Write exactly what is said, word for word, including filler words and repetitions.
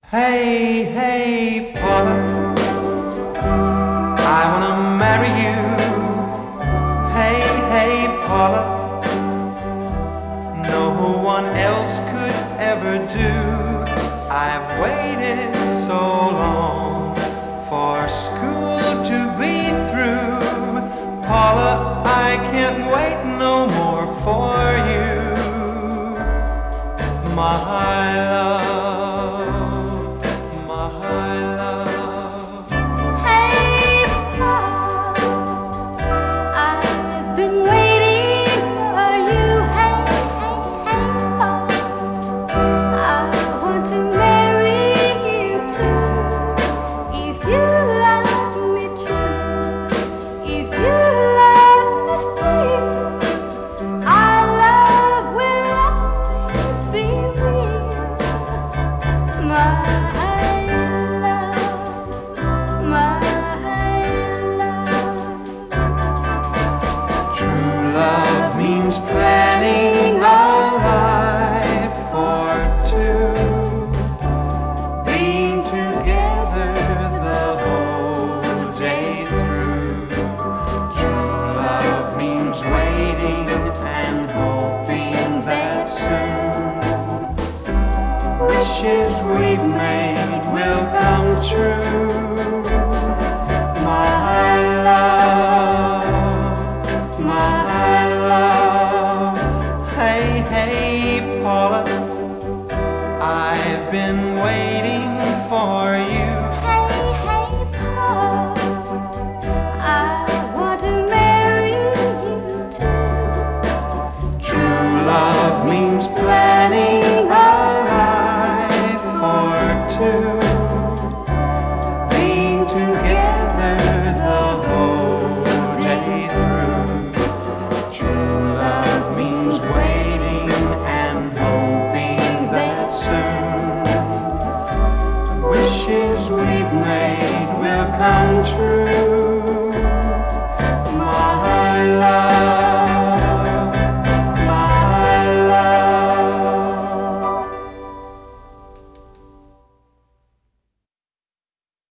Hey, hey, Paula, I wanna marry you. Hey, hey, Paula, no one else could ever do. I've waited so long for school to be through. Paula, I can't wait no more for you, my love. Planning a life for two, being together the whole day through. True love means waiting and hoping that soon wishes we've made will come true, my love, my love. Hey, hey, Paula, I've been waiting for you. Hey, hey, Paula, I want to marry you too. True love means planning a life for two, being together the whole day through. True love means waiting and hoping that soon wishes we've made will come true.